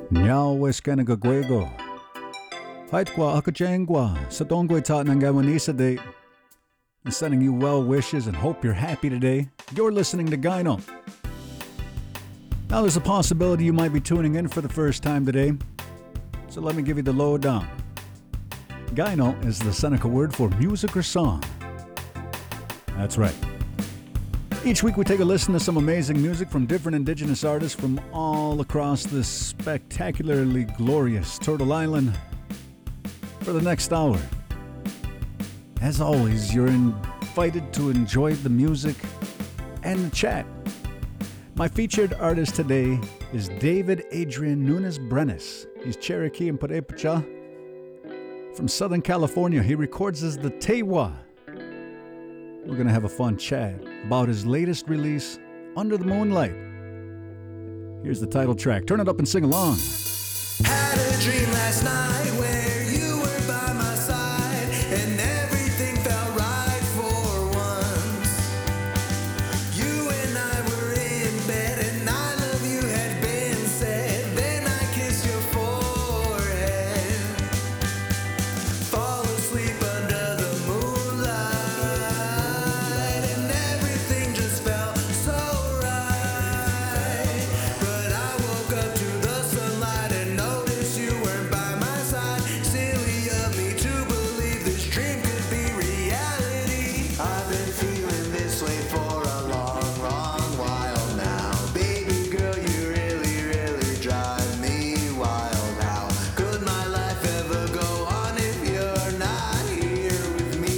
Nyawes Kanagagwego. Haitkwa Akajangwa, Sadongwe Tat Nangawanisa Day. And sending you well wishes and hope you're happy today. You're listening to Gyno. Now there's a possibility you might be tuning in for the first time today. So let me give you the lowdown. Gyno is the Seneca word for music or song. That's right. Each week we take a listen to some amazing music from different indigenous artists from all across this spectacularly glorious Turtle Island for the next hour. As always, you're invited to enjoy the music and the chat. My featured artist today is David Adrian Nunes Brenes. He's Cherokee and Purepecha from Southern California. He records as the Tewa. We're going to have a fun chat about his latest release, Under the Moonlight. Here's the title track. Turn it up and sing along. Had a dream last night where you were by my side and everything felt right for once. You and I were in bed and I love you had been said. Then I kissed your forehead. Fall asleep under the moonlight and everything just felt so right. But I woke up to the sunlight and noticed you weren't by my side. Silly of me to believe this dream could be reality. I've been feeling this way for a long, long while now. Baby girl, you really, really drive me wild. How could my life ever go on if you're not here with me?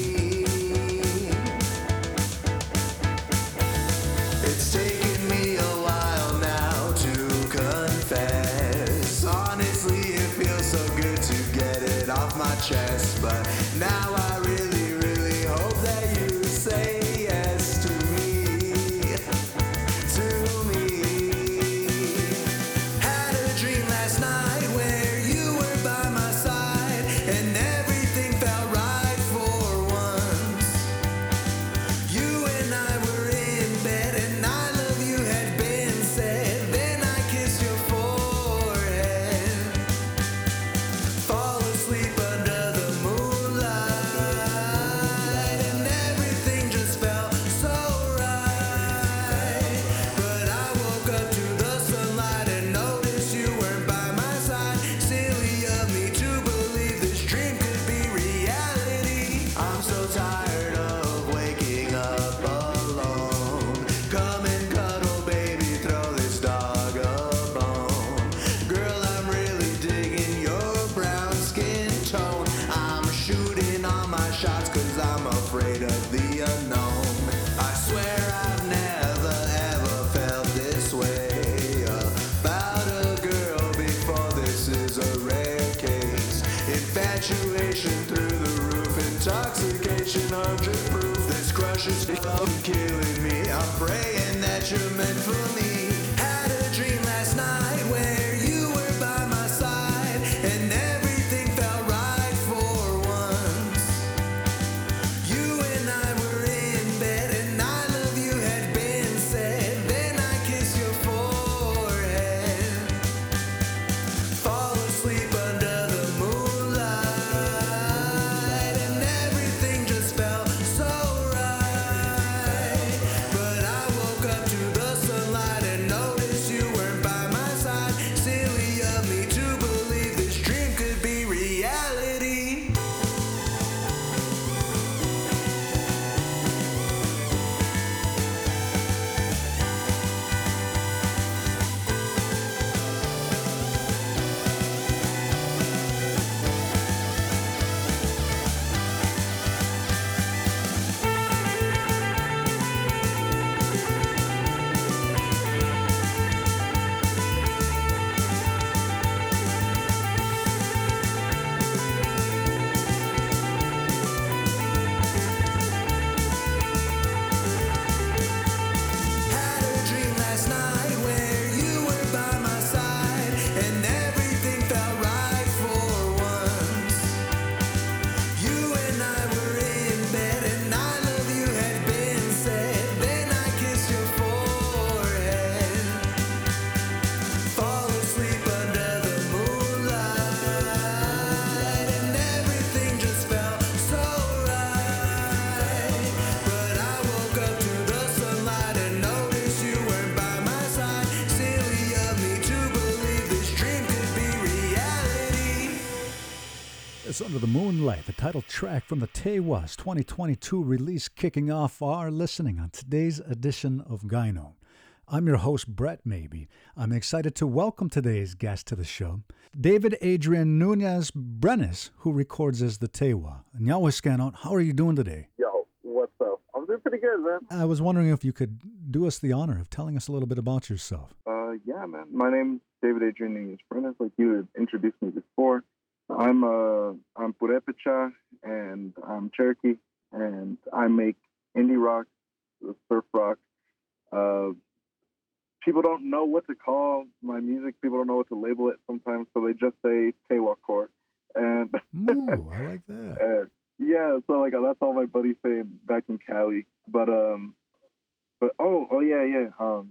It's taken me a while now to confess. Honestly, it feels so good to get it off my chest. But now I really, really hope that you say yes to me. To me. Had a dream last night where you were by my side and everything felt right for once. You and I were in bed and I love you had been said. Then I kissed your forehead. Fall asleep under the moonlight and everything just felt so right. But I woke up to the sunlight and noticed you weren't by my side. Silly of me to believe this dream could be reality. I'm so tired of waking up alone. Come and cuddle, baby, throw this dog a bone. Girl, I'm really digging your brown skin tone. I'm shooting all my shots cause I'm afraid of the unknown. I swear I've never ever felt this way about a girl before. This is a rare case. Infatuation through the roof, intoxication 100 proof. This crush is killing me. I'm praying that you're meant for me. Had a dream last night where you were by my side and everything felt right for once. You and I were in bed and I love you had been said. Then I kissed your forehead. Fall asleep under the moonlight and everything just felt so right. But I woke up to the sunlight and was Under the Moonlight, the title track from the Tewas 2022 release, kicking off our listening on today's edition of Gyno. I'm your host, Brett Maybe. I'm excited to welcome today's guest to the show, David Adrian Nunez Brenes, who records as the Tewa. Nyawa, how are you doing today? Yo, what's up? I'm doing pretty good, man. I was wondering if you could do us the honor of telling us a little bit about yourself. Yeah, man. My name's David Adrian Nunez Brenes, like you had introduced me before. I'm Purepecha, and I'm Cherokee, and I make indie rock, surf rock. People don't know what to call my music. People don't know what to label it sometimes, so they just say Tewa Core. And Ooh, I like that. yeah, so like that's all my buddies say back in Cali. But yeah.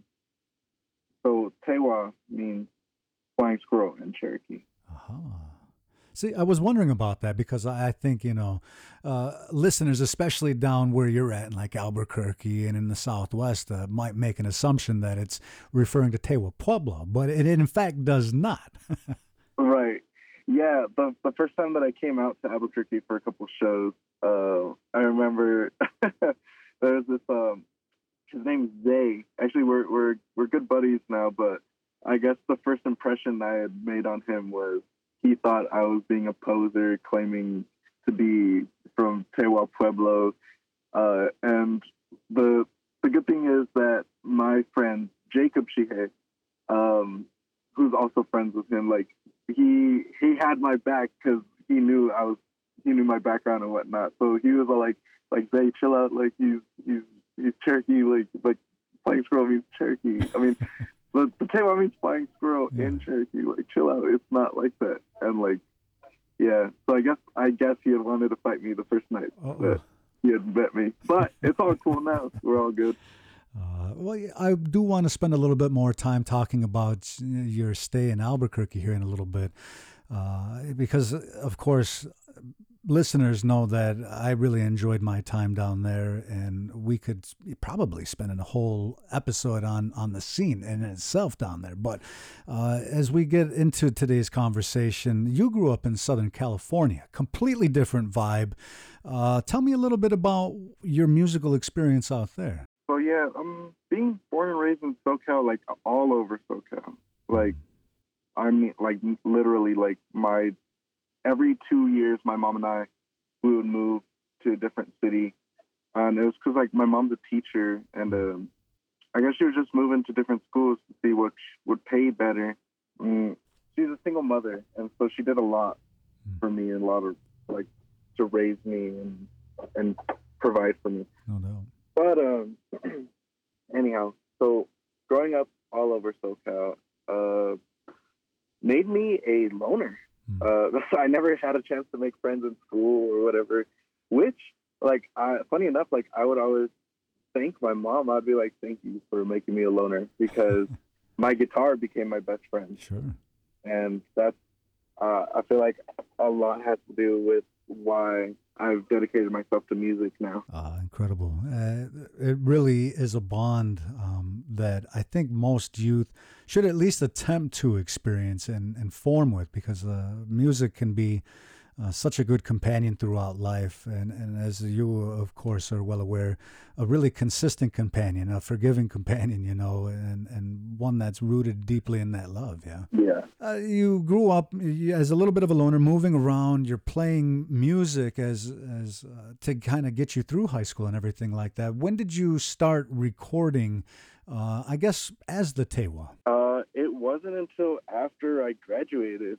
So Tewa means flying squirrel in Cherokee. Uh-huh. See, I was wondering about that because I think, listeners, especially down where you're at, like Albuquerque and in the Southwest, might make an assumption that it's referring to Tewa Pueblo, but it in fact does not. Right. Yeah, the first time that I came out to Albuquerque for a couple shows, I remember there was this, his name's Zay. Actually, we're good buddies now, but I guess the first impression I had made on him was he thought I was being a poser, claiming to be from Tewa Pueblo. And the good thing is that my friend Jacob Shihe, who's also friends with him, like he had my back because he knew my background and whatnot. So he was all like Zay, chill out, like he's Cherokee, like flying squirrel means Cherokee. I mean. The Tewa means flying squirrel in Cherokee. Like, chill out. It's not like that. And yeah. So I guess he had wanted to fight me the first night that he had met me. But it's all cool now. We're all good. Well, I do want to spend a little bit more time talking about your stay in Albuquerque here in a little bit, because of course, listeners know that I really enjoyed my time down there, and we could probably spend a whole episode on the scene in itself down there. But as we get into today's conversation, you grew up in Southern California, completely different vibe. Tell me a little bit about your musical experience out there. So yeah, I'm being born and raised in SoCal, like all over SoCal. Like, I mean, like literally, like every 2 years, my mom and we would move to a different city. And it was because, like, my mom's a teacher, and I guess she was just moving to different schools to see which would pay better. She's a single mother, and so she did a lot for me, and a lot of, like, to raise me and provide for me. No doubt. But anyhow, so growing up all over SoCal made me a loner. I never had a chance to make friends in school or whatever, which, like, funny enough, like, I would always thank my mom. I'd be like, thank you for making me a loner, because my guitar became my best friend. Sure. And that's, I feel like a lot has to do with why I've dedicated myself to music now. Incredible. It really is a bond that I think most youth should at least attempt to experience and form with, because music can be such a good companion throughout life. And as you, of course, are well aware, a really consistent companion, a forgiving companion, and one that's rooted deeply in that love. Yeah. Yeah. You grew up as a little bit of a loner, moving around. You're playing music as to kind of get you through high school and everything like that. When did you start recording, I guess, as the Tewa? It wasn't until after I graduated.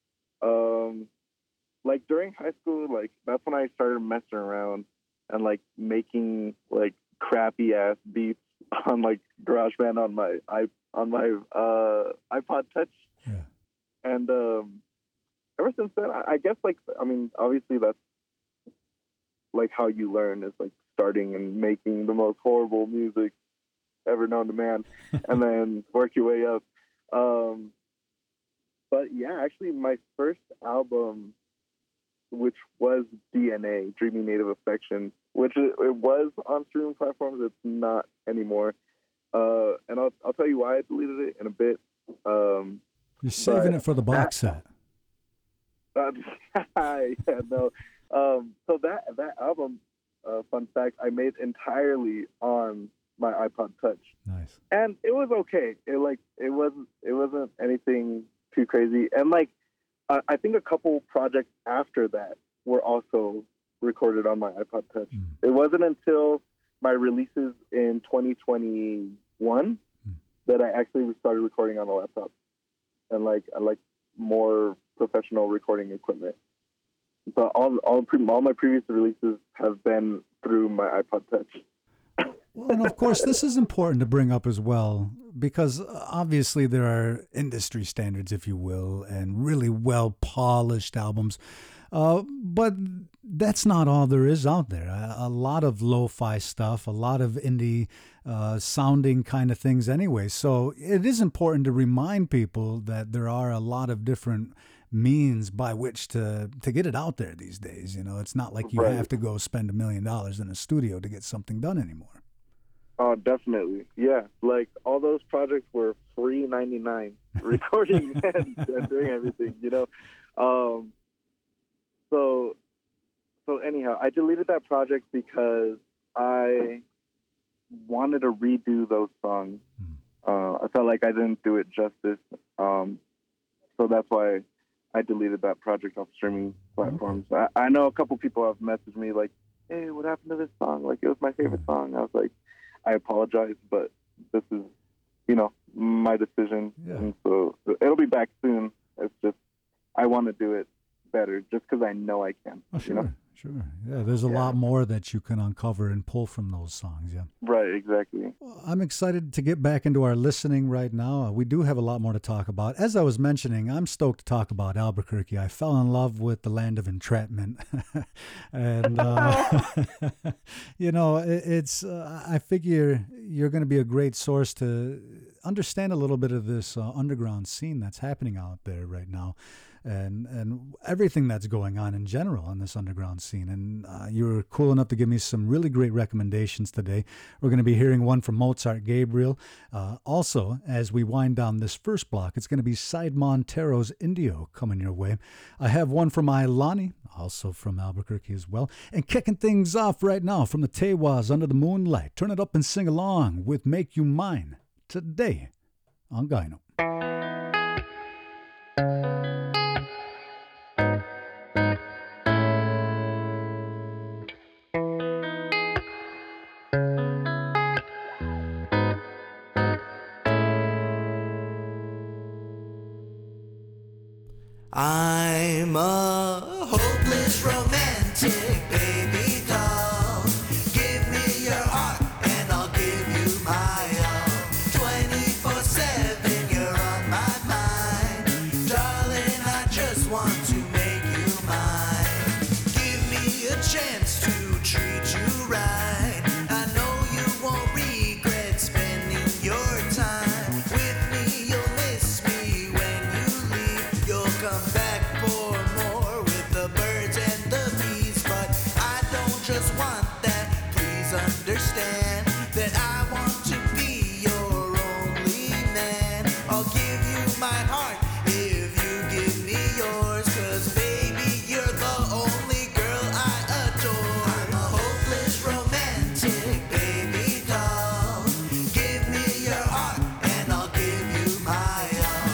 Like, during high school, like, that's when I started messing around and, like, making, like, crappy ass beats on, like, GarageBand on my iPod Touch. Yeah. And ever since then, I guess, like, I mean, obviously that's like how you learn, is like starting and making the most horrible music ever known to man, and then work your way up. But yeah, actually, my first album, which was DNA, Dreamy Native Affection, which it was on streaming platforms, it's not anymore. And I'll tell you why I deleted it in a bit. You're saving it for the box set. Uh, yeah, no. So that album, fun fact, I made entirely on my iPod Touch, Nice. and it was okay. It wasn't anything too crazy, and like I think a couple projects after that were also recorded on my iPod Touch. It wasn't until my releases in 2021 that I actually started recording on a laptop, and I like more professional recording equipment. But all my previous releases have been through my iPod Touch. Well, and of course, this is important to bring up as well, because obviously there are industry standards, if you will, and really well polished albums. But that's not all there is out there. A lot of lo-fi stuff, a lot of indie sounding kind of things anyway. So it is important to remind people that there are a lot of different means by which to get it out there these days. You know, it's not like you Right. have to go spend $1 million in a studio to get something done anymore. Oh, definitely. Yeah. Like all those projects were free 99 recording and doing everything, you know? So anyhow, I deleted that project because I wanted to redo those songs. I felt like I didn't do it justice. So that's why I deleted that project off streaming platforms. I know a couple people have messaged me like, hey, what happened to this song? Like, it was my favorite song. I was like, I apologize, but this is, my decision. Yeah. And so it'll be back soon. It's just, I want to do it better just because I know I can. Oh, sure, You know? sure. Yeah, there's a lot more that you can uncover and pull from those songs, yeah. Right, exactly. Well, I'm excited to get back into our listening right now. We do have a lot more to talk about. As I was mentioning, I'm stoked to talk about Albuquerque. I fell in love with the land of entrapment. And, it's, I figure you're going to be a great source to understand a little bit of this underground scene that's happening out there right now. And everything that's going on in general in this underground scene. And you were cool enough to give me some really great recommendations today. We're going to be hearing one from Mozart Gabriel. Also, as we wind down this first block, it's going to be Side Montero's Indio coming your way. I have one from Ailani, also from Albuquerque as well. And kicking things off right now from the Tewas Under the Moonlight. Turn it up and sing along with Make You Mine today on Gyno. I'm a hopeless romantic baby doll. Give me your heart and I'll give you my all. 24/7, you're on my mind. Darling, I just want to make you mine. Give me a chance to treat you right. I know you won't regret spending your time with me. You'll miss me when you leave. You'll come back for more with the birds and the bees. But I don't just want that. Please understand that I want to be your only man. I'll give you my heart if you give me yours. 'Cause baby, you're the only girl I adore. I'm a hopeless romantic baby doll. Give me your heart and I'll give you my all.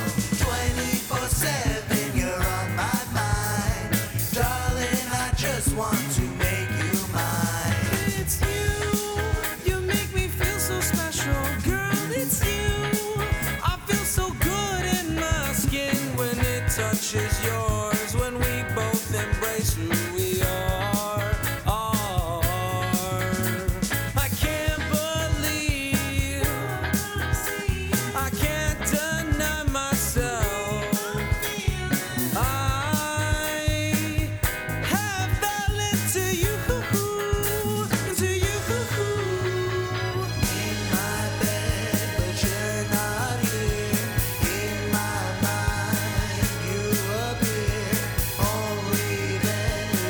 24/7, you're on my mind. Darling, I just want to make you mine. It's you make me feel so special. Girl, it's you. I feel so good in my skin when it touches yours. When we both embrace who we are. I can't believe, I can't deny myself. I have fell into you, in my bed, but you're not here. In my mind, you appear. Only then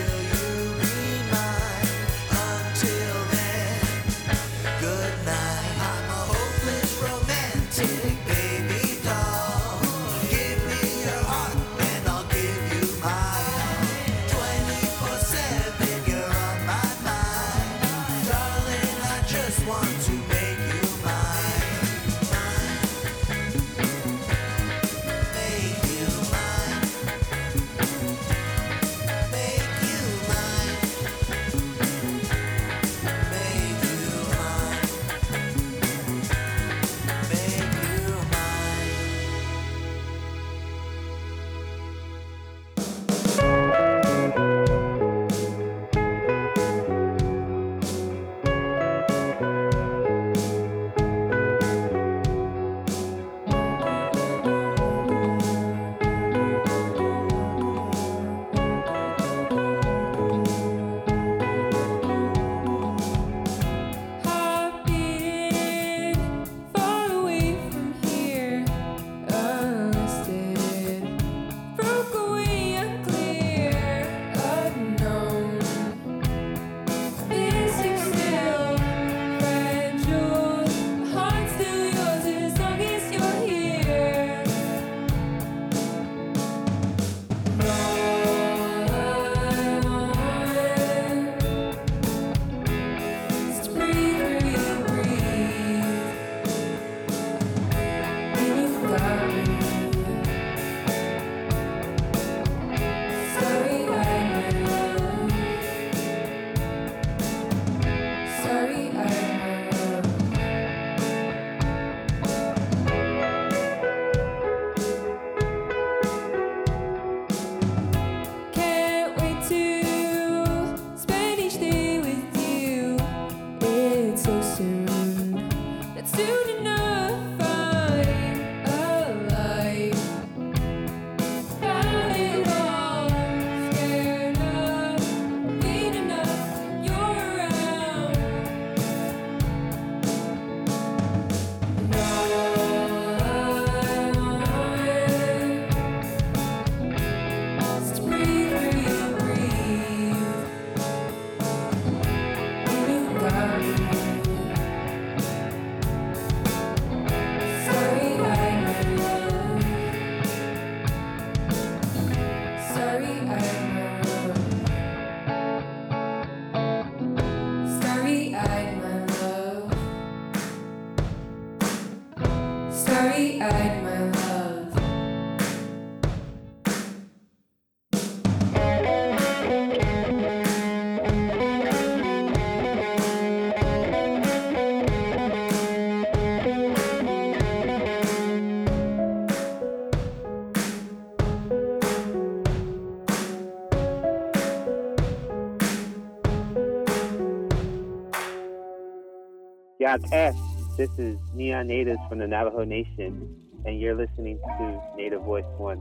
Yates. This is Neon Natives from the Navajo Nation, and you're listening to Native Voice One.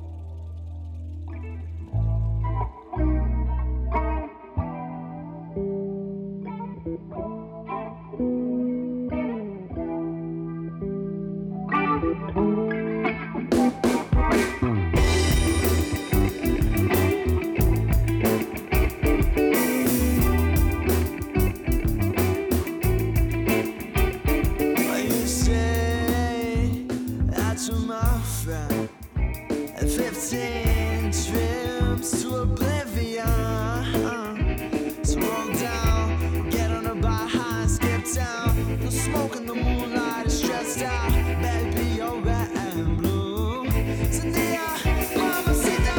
You say that you're my friend, and 15 trips to oblivion. So roll down, get on a bike high, skip down. The smoke in the moonlight is stressed out. Baby, you're red and blue. Sandia, mamacita.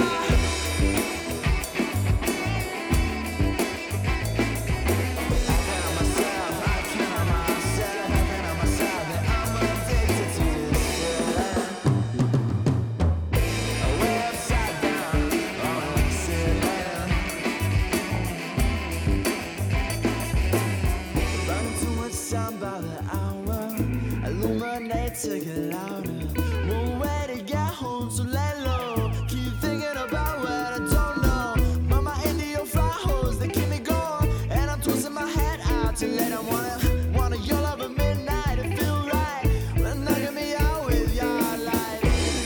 To get louder, no way to get home, so lay low. Keep thinking about what I don't know. Mama into your fire hose, they keep me going, and I'm twisting my head out to let them wanna your love at midnight. It feel right when knocking me out with your light.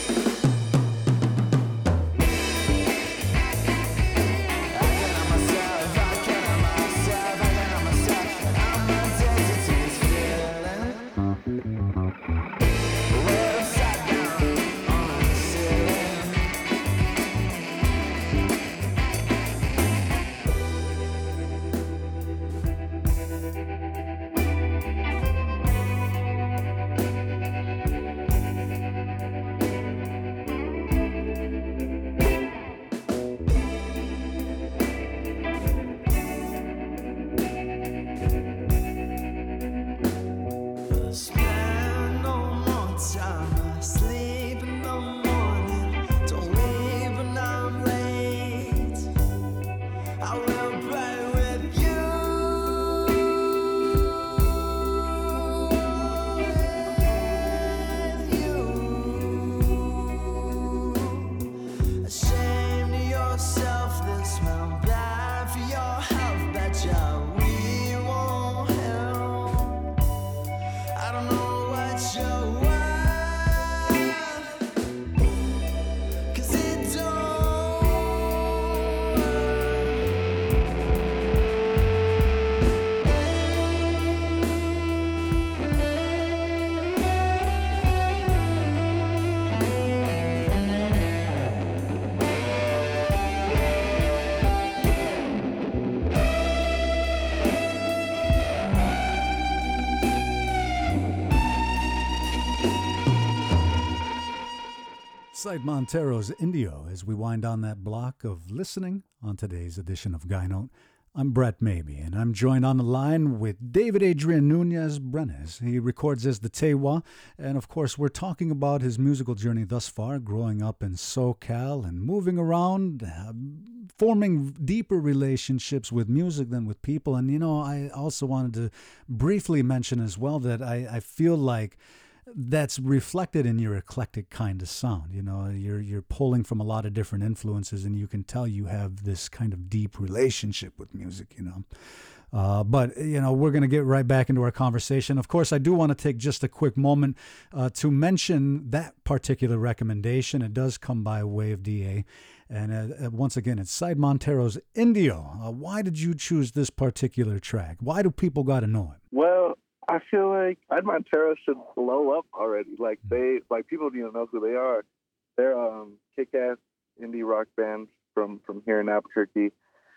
I can't myself, I'm addicted to this feeling. Spend no more time asleep in the morning. Don't leave when I'm late. I will pray with you. Ashamed of yourself, this won't bad for your health. Betcha we won't help. I don't know what you're worth, 'cause it don't Sight Montero's Indio as we wind down that block of listening on today's edition of Guy Note. I'm Brett Maybe, and I'm joined on the line with David Adrian Nunez Brenes. He records as the Tewa, and of course, we're talking about his musical journey thus far, growing up in SoCal and moving around, forming deeper relationships with music than with people. And, you know, I also wanted to briefly mention as well that I feel like that's reflected in your eclectic kind of sound. You know, you're pulling from a lot of different influences, and you can tell you have this kind of deep relationship with music, you know. But, you know, we're going to get right back into our conversation. Of course, I do want to take just a quick moment to mention that particular recommendation. It does come by way of DA. And once again, it's Sight Montero's Indio. Why did you choose this particular track? Why do people got to know it? Well, I feel like Ed Montero should blow up already. Like people need to know who they are. They're kick-ass indie rock band from here in Albuquerque.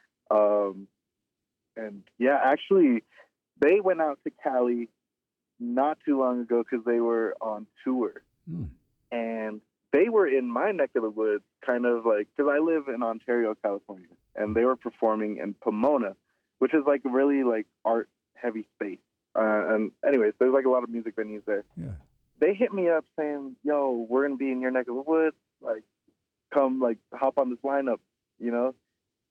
And yeah, actually, they went out to Cali not too long ago because they were on tour. And they were in my neck of the woods, kind of like, because I live in Ontario, California, and they were performing in Pomona, which is like really like art heavy space. And anyways, there's like a lot of music venues there. Yeah. They hit me up saying, yo, we're going to be in your neck of the woods. Like, come, like, hop on this lineup, you know?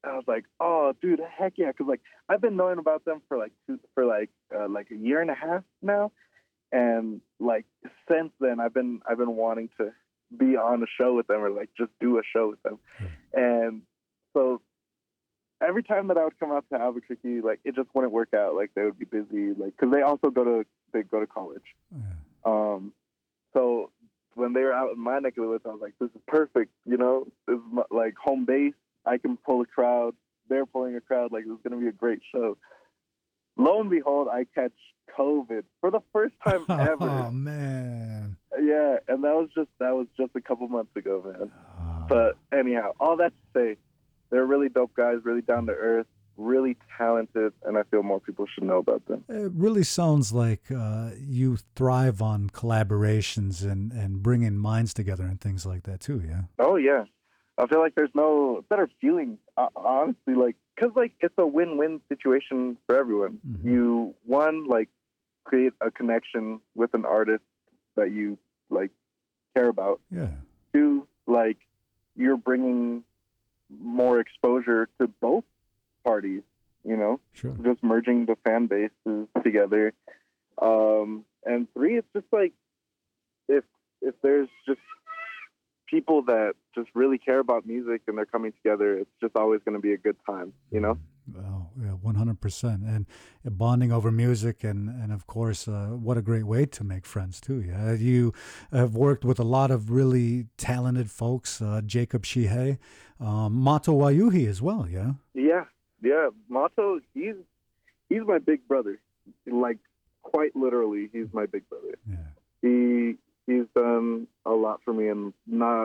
I was like, oh, dude, heck yeah, because like I've been knowing about them for like a year and a half now, and like since then I've been wanting to be on a show with them or like just do a show with them, and so every time that I would come out to Albuquerque, like it just wouldn't work out. Like they would be busy, like because they also go to college. Yeah. So when they were out in my neck of the woods, I was like, this is perfect. You know, this is like home base. I can pull a crowd. They're pulling a crowd. Like, it's going to be a great show. Lo and behold, I catch COVID for the first time ever. Oh, man. Yeah, and that was just a couple months ago, man. But anyhow, all that to say, they're really dope guys, really down to earth, really talented, and I feel more people should know about them. It really sounds like you thrive on collaborations and bringing minds together and things like that, too, yeah? Oh, yeah. I feel like there's no better feeling, honestly, like, because, like, it's a win-win situation for everyone. Mm-hmm. You, one, like, create a connection with an artist that you, like, care about. Yeah. Two, like, you're bringing more exposure to both parties, you know? Sure. Just merging the fan bases together. And three, it's just, like, if there's just people that just really care about music and they're coming together, it's just always going to be a good time, you know? Well, yeah, 100%. And bonding over music and of course, what a great way to make friends too. Yeah, you have worked with a lot of really talented folks, Jacob Shihei, Mato Wayuhi as well, yeah? Yeah. Mato, he's my big brother. Like, quite literally, he's my big brother. Yeah. He's done a lot for me, and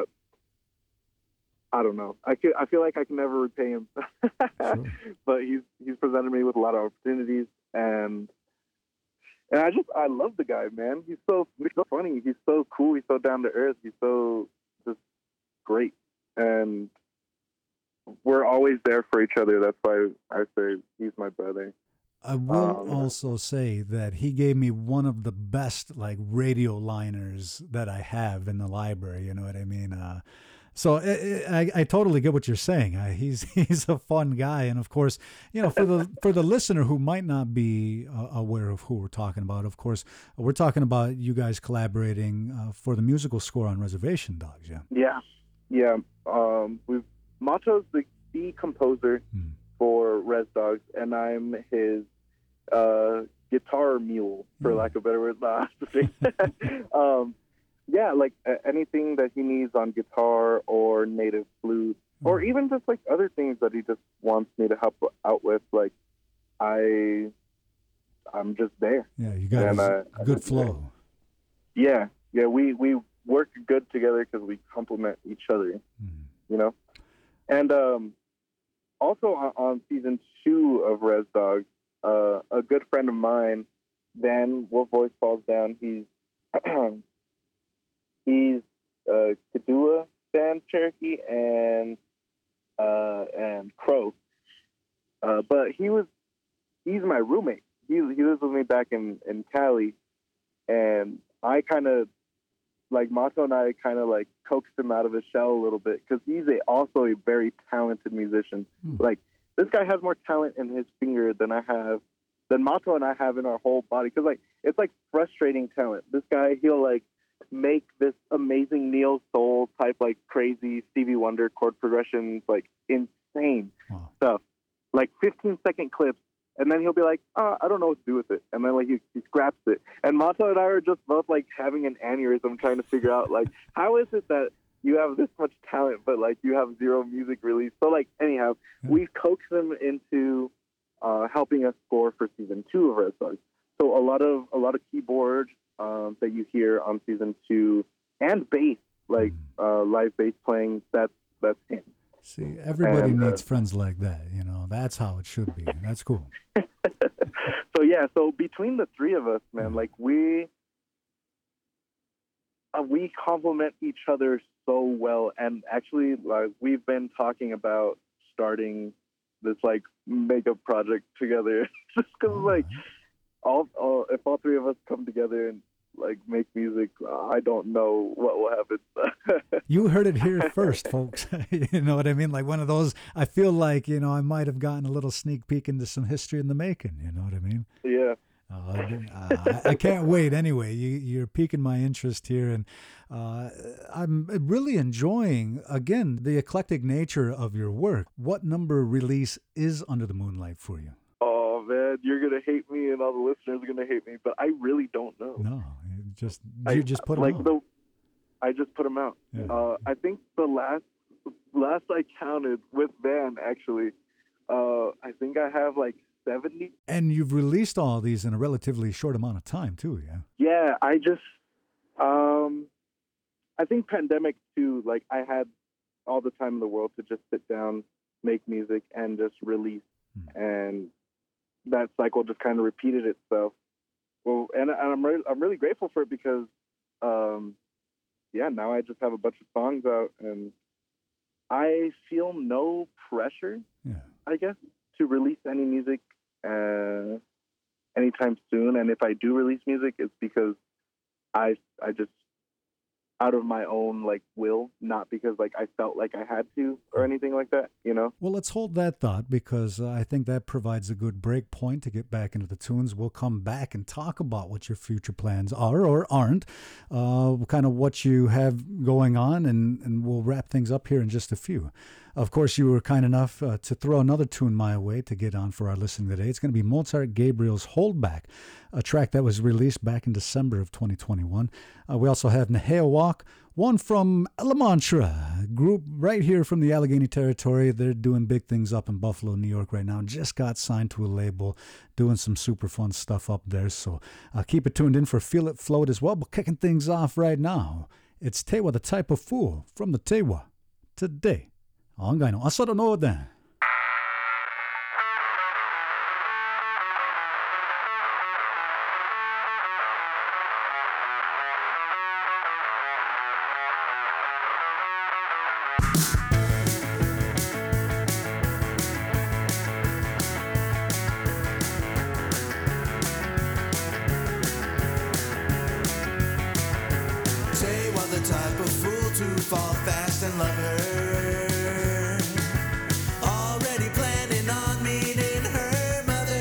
I don't know. I feel like I can never repay him, Sure. but he's presented me with a lot of opportunities, and I love the guy, man. He's so funny. He's so cool. He's so down to earth. He's so just great, and we're always there for each other. That's why I say he's my brother. I will also say that he gave me one of the best like radio liners that I have in the library. You know what I mean? So I totally get what you're saying. He's a fun guy, and of course, you know, for the listener who might not be aware of who we're talking about, of course, we're talking about you guys collaborating for the musical score on Reservation Dogs. Yeah. Mato's the composer for Res Dogs, and I'm his guitar mule, for lack of a better word. Yeah, like anything that he needs on guitar or native flute, or even just like other things that he just wants me to help out with, like I'm just there. Yeah, you got a good flow. Yeah, we work good together because we complement each other, you know? And also on season 2 of Res Dogs, a good friend of mine, Dan Wolf Voice Falls Down, he's Kadua, Dan Cherokee, and Crow. But he's my roommate. He lives with me back in Cali, and I kind of, like, Mato and I kind of like coaxed him out of his shell a little bit, because he's also a very talented musician. Like, this guy has more talent in his finger than Mato and I have in our whole body. Because, like, it's like frustrating talent. This guy, he'll like make this amazing neo soul type, like crazy Stevie Wonder chord progressions, like insane stuff, like 15-second clips. And then he'll be like, I don't know what to do with it. And then, like, he scraps it. And Mato and I are just both, like, having an aneurysm trying to figure out, like, how is it that you have this much talent, but, like, you have zero music release? So, like, anyhow, we've coaxed them into helping us score for season 2 of Red Dogs. So a lot of keyboard that you hear on season 2, and bass, like live bass playing, that's him. See, everybody needs friends like that, you know. That's how it should be. That's cool. So between the three of us, man, like we complement each other so well. And actually, like, we've been talking about starting this like makeup project together, just because like all if all three of us come together and like make music, I don't know what will happen. You heard it here first, folks. You know what I mean? Like one of those, I feel like, I might have gotten a little sneak peek into some history in the making. You know what I mean? Yeah. I can't wait. Anyway, you're piquing my interest here, and I'm really enjoying, again, the eclectic nature of your work. What number release is Under the Moonlight for you? Oh man, you're gonna hate me, and all the listeners are gonna hate me, but I really don't know. No, you just put them like out. I just put them out. Yeah. I think the last I counted with Van, actually, I think I have like 70. And you've released all these in a relatively short amount of time, too, yeah? Yeah, I just, I think pandemic too, like I had all the time in the world to just sit down, make music, and just release. And that cycle just kind of repeated itself. Well, and I'm really grateful for it because, now I just have a bunch of songs out, and I feel no pressure, I guess, to release any music anytime soon. And if I do release music, it's because I just, out of my own like will, not because like I felt like I had to or anything like that, Well, let's hold that thought, because I think that provides a good break point to get back into the tunes. We'll come back and talk about what your future plans are or aren't, kind of what you have going on, and we'll wrap things up here in just a few. Of course, you were kind enough to throw another tune my way to get on for our listening today. It's going to be Mozart Gabriel's Holdback, a track that was released back in December of 2021. We also have Nehea Walk, one from La Mantra, group right here from the Allegheny Territory. They're doing big things up in Buffalo, New York right now. Just got signed to a label, doing some super fun stuff up there. So keep it tuned in for Feel It Float as well. But kicking things off right now, it's Tewa the Type of Fool from the Tewa today. 案外の朝のノーデン Say what the type of fool to fall fast and love her. Already planning on meeting her mother.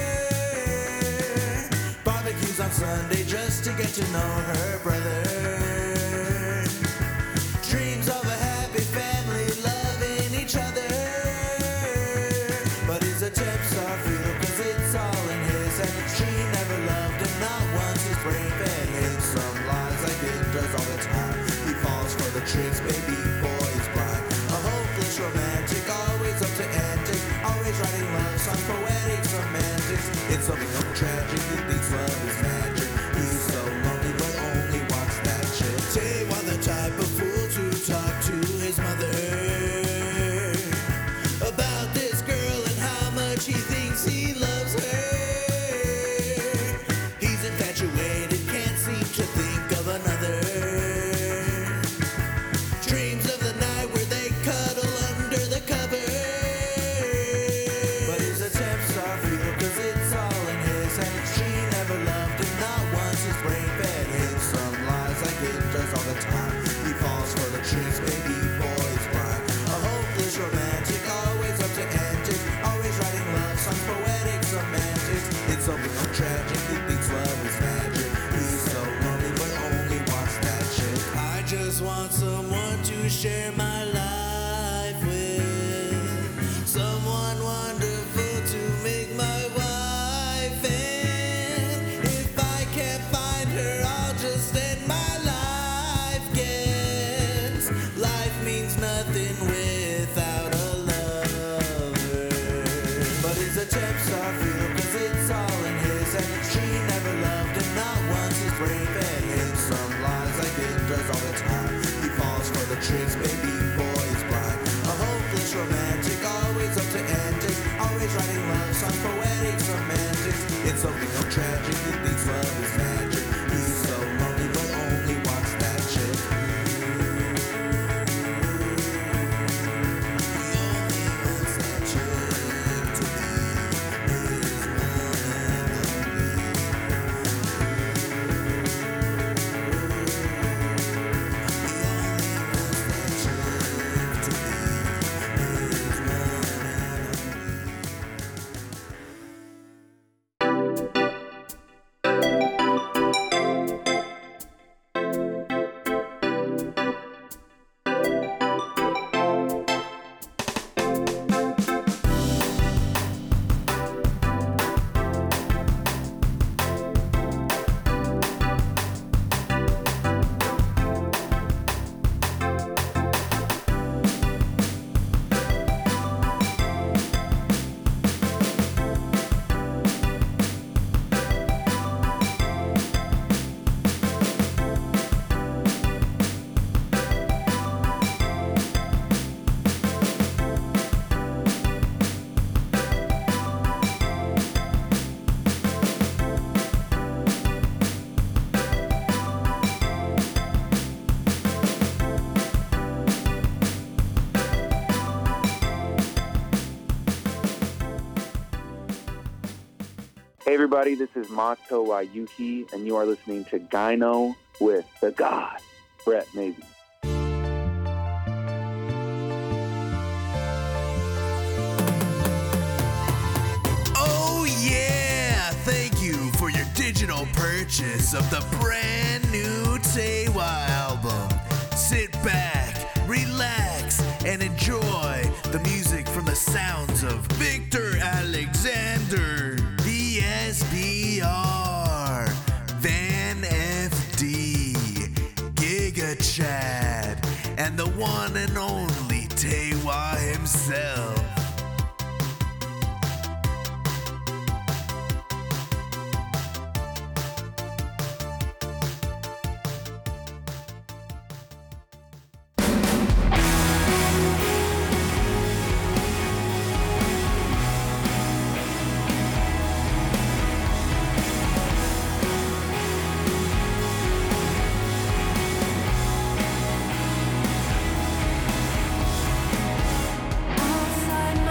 Barbecues on Sunday just to get to know her brother. Dreams of a happy family loving each other. But his attempts are futile cause it's all in his head. She never loved him, not once. His brain fed him some lies like it does all the time. He falls for the tricks, baby boy is blind. A hopeless romantic, always up to antics. Always writing love songs, poetic semantics. It's something so tragic, he thinks love is magic. He's so lonely but only wants that chick. Tay was the type of fool to talk to his mother about this girl and how much he thinks he loves her. He's infatuated, can't seem to think of another. Dreams of the night where they cuddle under the covers. But his attempts are futile cause it's all in his head. She never loved him, not once. His brain fed him some lies like it does all the time. He falls for the tricks, baby boy's blind. A hopeless romantic, always up to antics. Always writing love songs, poetic semantics. It's something so tragic, he thinks love is magic. He's so lonely but only wants that chick. I just want someone to share my life with. Someone wonderful to make my wife. And if I can't find her, I'll just end my life. Guess life means nothing without a lover. But his attempts are futile cause it's all in his head. She never loved him, not once. His brain fed him some lies like it does all the time. He falls for the tricks, baby Hey everybody, this is Mato Wayuki, and you are listening to Gyno with the God, Brett Maybe. Oh yeah! Thank you for your digital purchase of the brand new Tewa album. Sit back, relax, and enjoy the music from the sounds of Victor Alexander, VSBR, Van FD, Giga Chad, and the one and only Tewa himself. Outside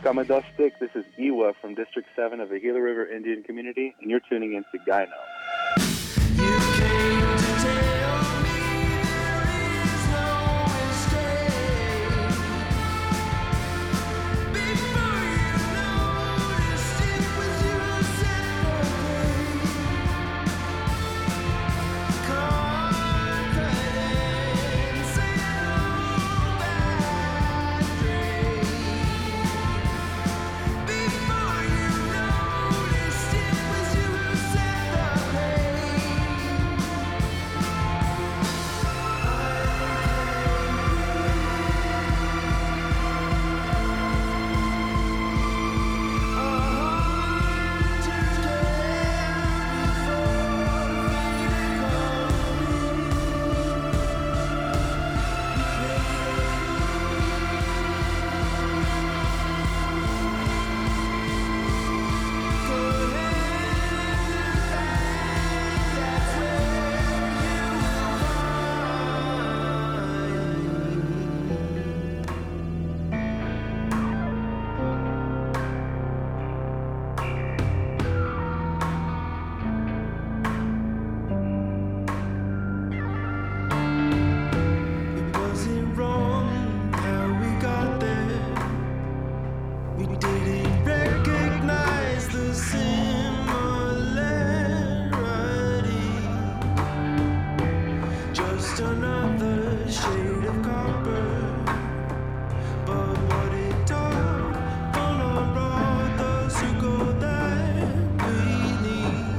Kamadustik, this is Iwa from District 7 of the Gila River Indian Community, and you're tuning into Gyno. You came to tell me there is no escape. Before you noticed it was your separate. Confidence and bad dreams. Before you noticed it was your Was it wrong how we got there? We didn't recognize the similarity. Just another shade of copper. But what it taught on our road, those who go there we need.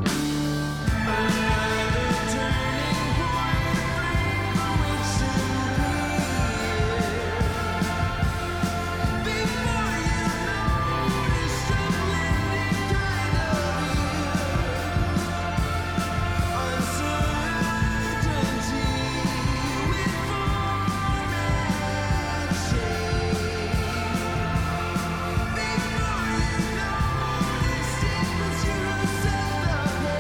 Another turning point for which to be. Before you noticed a blended kind of uncertainty with form and shape. Before you noticed it was yourself the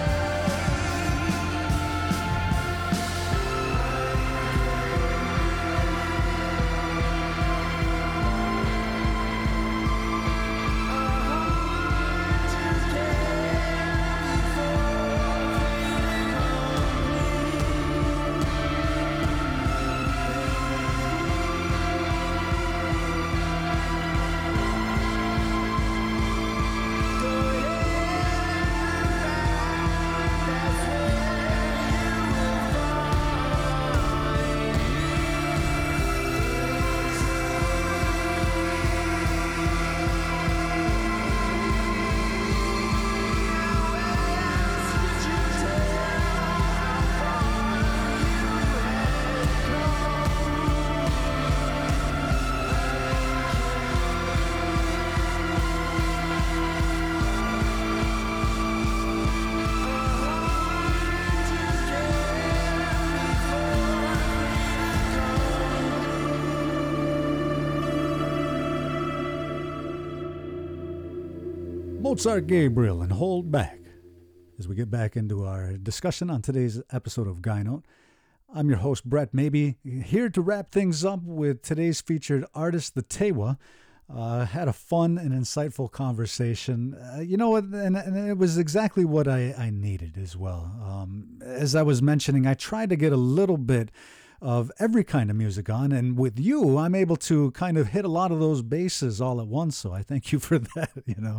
Mozart Gabriel and Hold Back. As we get back into our discussion on today's episode of Guy Note, I'm your host, Brett Maybe, here to wrap things up with today's featured artist, the Tewa. Had a fun and insightful conversation. You know what? And it was exactly what I needed as well. As I was mentioning, I tried to get a little bit of every kind of music on, and with you, I'm able to kind of hit a lot of those bases all at once. So I thank you for that. You know.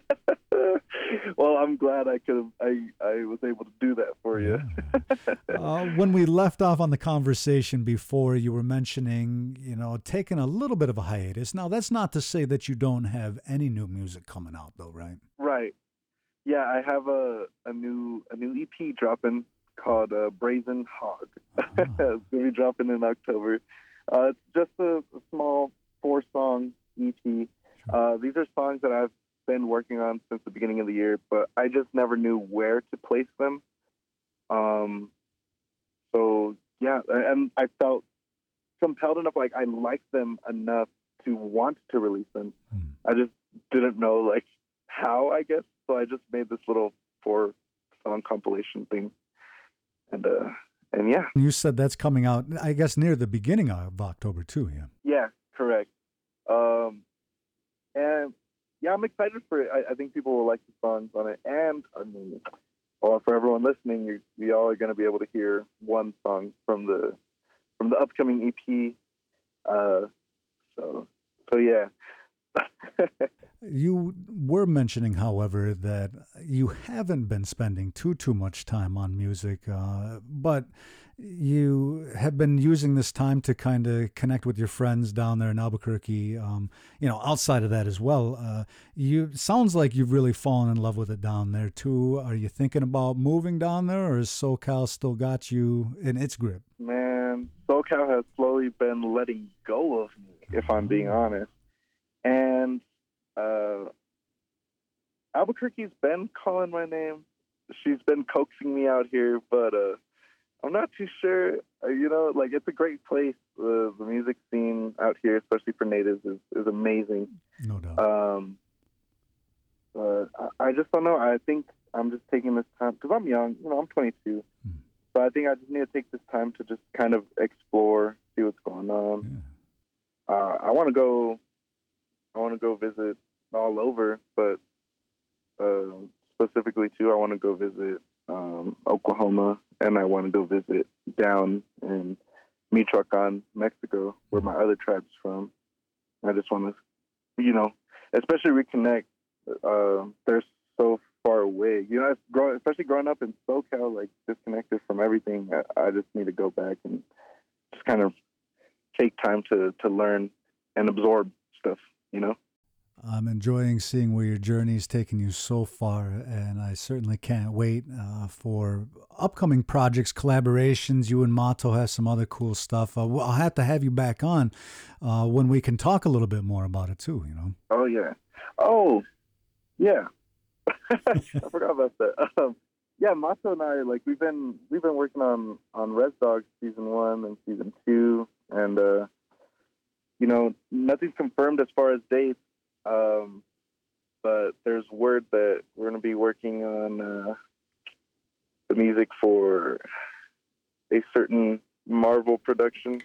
Well, I'm glad I was able to do that for you. When we left off on the conversation before, you were mentioning, taking a little bit of a hiatus. Now, that's not to say that you don't have any new music coming out, though, right? Right. Yeah, I have a new EP dropping called Brazen Hog. It's going to be dropping in October. It's just a small 4-song EP. These are songs that I've been working on since the beginning of the year, but I just never knew where to place them. So yeah, and I felt compelled enough, like I liked them enough to want to release them. I just didn't know like how, I guess. So I just made this little 4-song compilation thing, and yeah. You said that's coming out, I guess, near the beginning of October too. Yeah. Yeah, correct. And yeah, I'm excited for it. I think people will like the songs on it, and I mean, well, for everyone listening, you all are going to be able to hear one song from the upcoming EP. So yeah. You were mentioning, however, that you haven't been spending too much time on music, but you have been using this time to kind of connect with your friends down there in Albuquerque. Outside of that as well, sounds like you've really fallen in love with it down there too. Are you thinking about moving down there, or has SoCal still got you in its grip? Man, SoCal has slowly been letting go of me, if I'm being honest. And Albuquerque's been calling my name. She's been coaxing me out here, but I'm not too sure. It's a great place. The music scene out here, especially for natives, is amazing. No doubt. But I just don't know. I think I'm just taking this time, because I'm young. I'm 22. So I think I just need to take this time to just kind of explore, see what's going on. Yeah. I want to go visit all over, but specifically too, I want to go visit Oklahoma, and I want to go visit down in Michoacan, Mexico, where my other tribe's from. I just want to, especially reconnect. They're so far away, especially growing up in SoCal, like disconnected from everything. I just need to go back and just kind of take time to learn and absorb stuff, I'm enjoying seeing where your journey's taken you so far, and I certainly can't wait for upcoming projects, collaborations. You and Mato have some other cool stuff. I'll have to have you back on when we can talk a little bit more about it too. Oh yeah. Oh yeah. I forgot about that. Yeah, Mato and I, we've been working on Res Dogs season 1 and season 2, and nothing's confirmed as far as dates. But there's word that we're going to be working on the music for a certain Marvel production.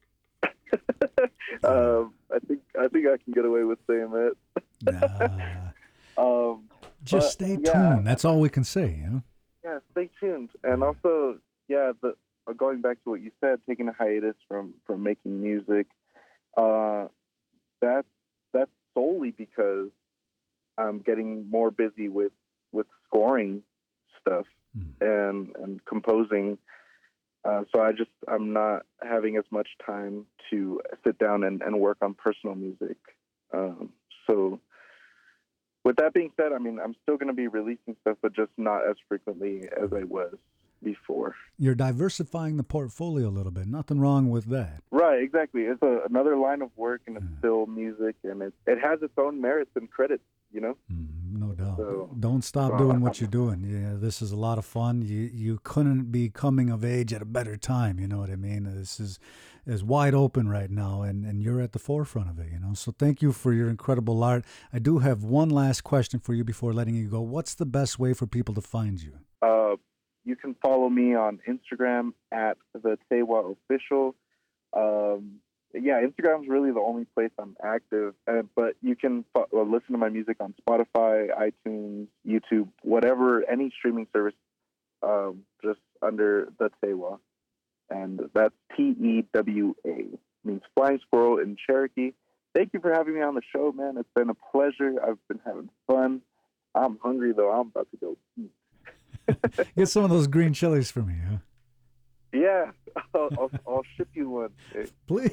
I think I can get away with saying that. Just stay tuned. That's all we can say. Yeah, stay tuned. And also, going back to what you said, taking a hiatus from making music. That's solely because I'm getting more busy with scoring stuff and composing. So I'm not having as much time to sit down and work on personal music. So with that being said, I mean, I'm still going to be releasing stuff, but just not as frequently as I was before. You're diversifying the portfolio a little bit. Nothing wrong with that. Right, exactly. It's another line of work, and it's still music, and it has its own merits and credits, No doubt. So, don't stop doing what you're doing. Yeah, this is a lot of fun. You couldn't be coming of age at a better time. You know what I mean? This is wide open right now, and you're at the forefront of it. So thank you for your incredible art. I do have one last question for you before letting you go. What's the best way for people to find you? You can follow me on Instagram at the Tewa Official. Instagram's really the only place I'm active. But you can listen to my music on Spotify, iTunes, YouTube, whatever, any streaming service, just under the Tewa. And that's Tewa, means flying squirrel in Cherokee. Thank you for having me on the show, man. It's been a pleasure. I've been having fun. I'm hungry, though. I'm about to go eat. Get some of those green chilies for me, huh? Yeah, I'll ship you one. Please.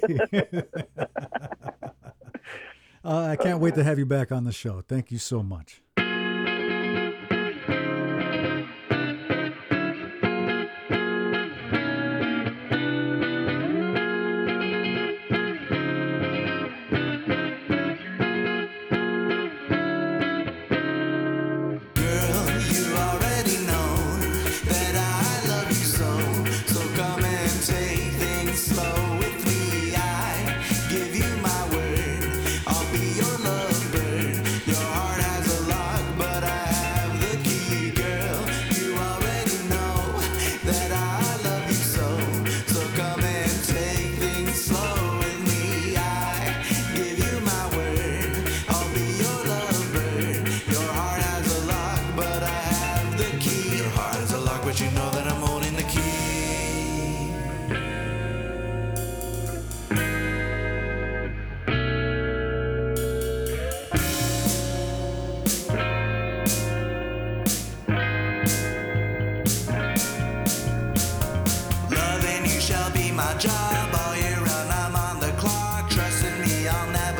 I can't wait to have you back on the show. Thank you so much. Give you my word, I'll be your lovebird. Your heart has a lot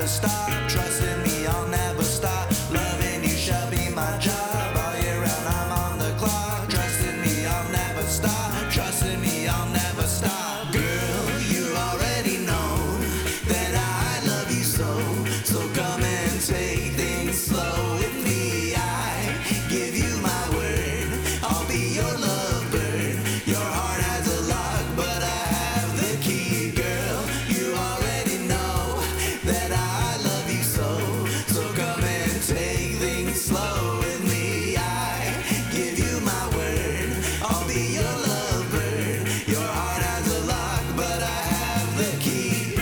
never stop. Trust in me, I'll never stop. Loving you shall be my job. All year round, I'm on the clock. Trust in me, I'll never stop. Trust in me, I'll never stop. Girl, you already know that I love you so. So come and take things slow with me. I give you my word. I'll be your lovebird. Your heart has a lock, but I have the key. Girl, you already know that I love you so. So come and take things slow with me. I give you my word. I'll be your lovebird. Your heart has a lock, but I have the key.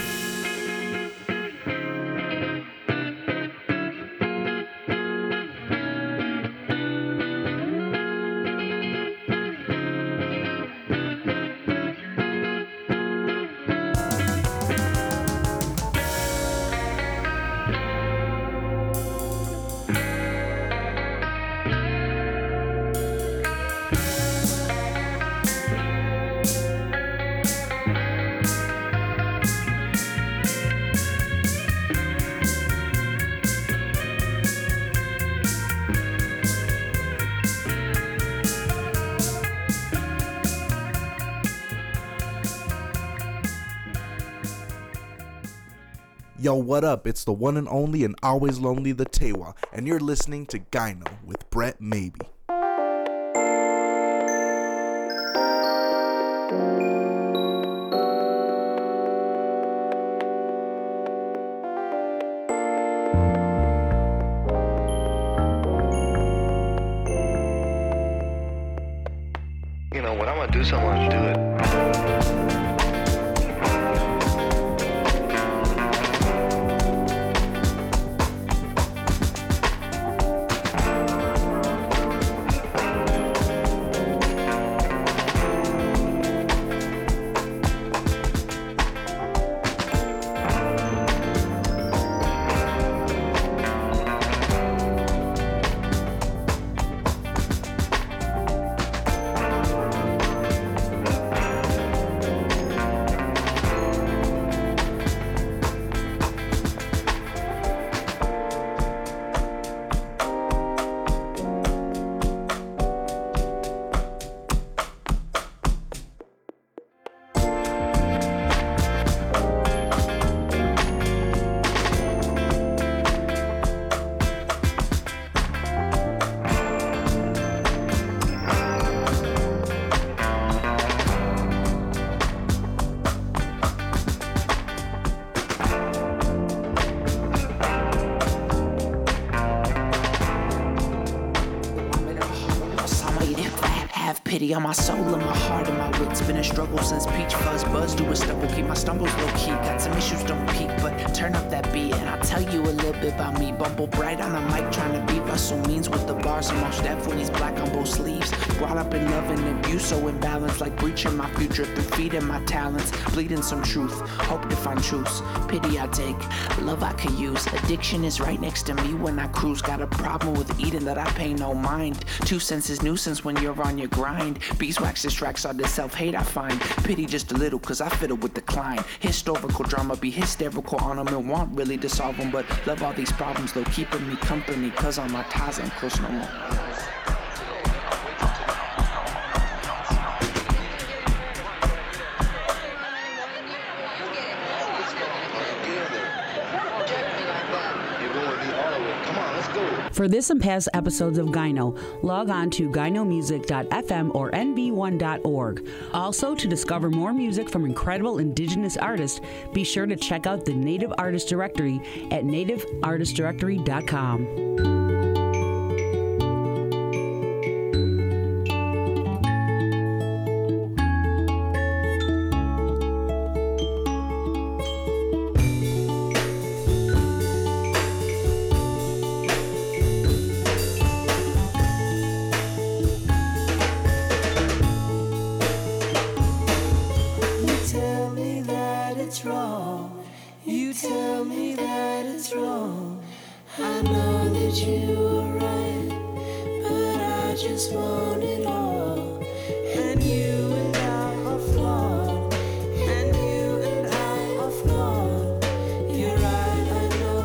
Yo, what up? It's the one and only and always lonely, the Tewa, and you're listening to Gyno with Brett Maybe. You know, when I'm gonna do something, I'm gonna do it. Pity on my soul and my heart and my wits. Been a struggle since peach fuzz buzz do a stubble. Keep my stumbles low key. Got some issues, don't peak, but turn up that beat and I'll tell you a little bit about me. Bumble bright on the mic, trying to beat Russell Means with the bars and most deaf when he's black on both sleeves. Brought up in love and abuse, so imbalanced, like breaching my future through feeding my talents, bleeding some truth. Hope to find truths. Pity I take, love I could use. Addiction is right next to me when I cruise. Got a problem with eating that I pay no mind. 2 cents is nuisance when you're on your grind. Beeswax distracts all the self-hate I find. Pity just a little cause I fiddle with decline. Historical drama be hysterical on them and want really to solve them. But love all these problems though keeping me company cause all my ties ain't close no more. For this and past episodes of Gyno, log on to gynomusic.fm or nb1.org. Also, to discover more music from incredible indigenous artists, be sure to check out the Native Artist Directory at nativeartistdirectory.com. I know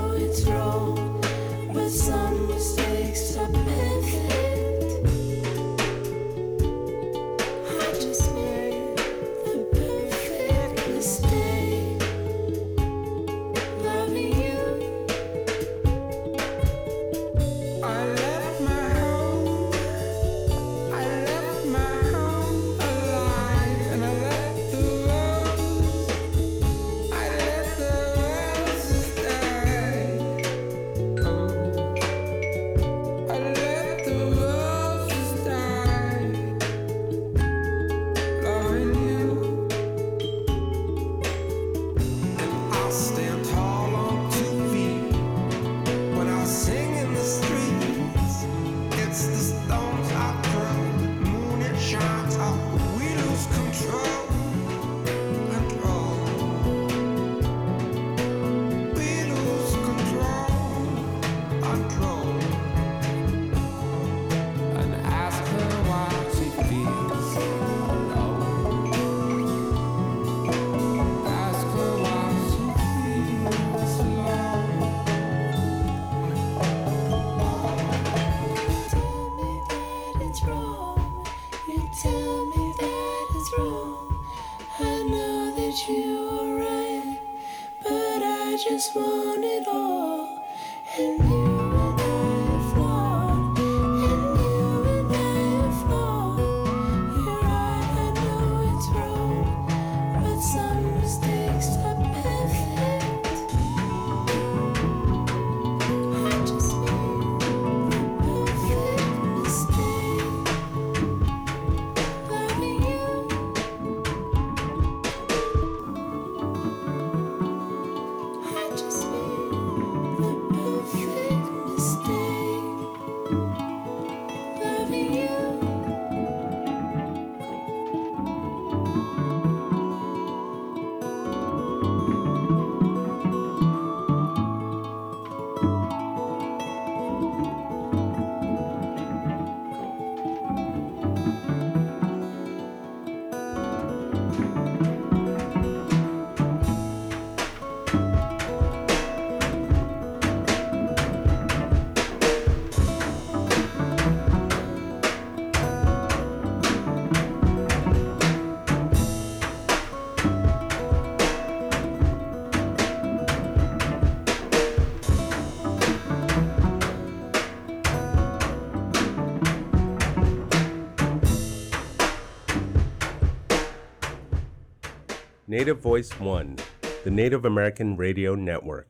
I just want it all. And you and I are flawed. And you and I are flawed. You're right, I know it's wrong. But some mistakes are perfect. I just made the perfect mistake. Loving you. I just made the perfect mistake. Loving you. Native Voice One, the Native American Radio Network.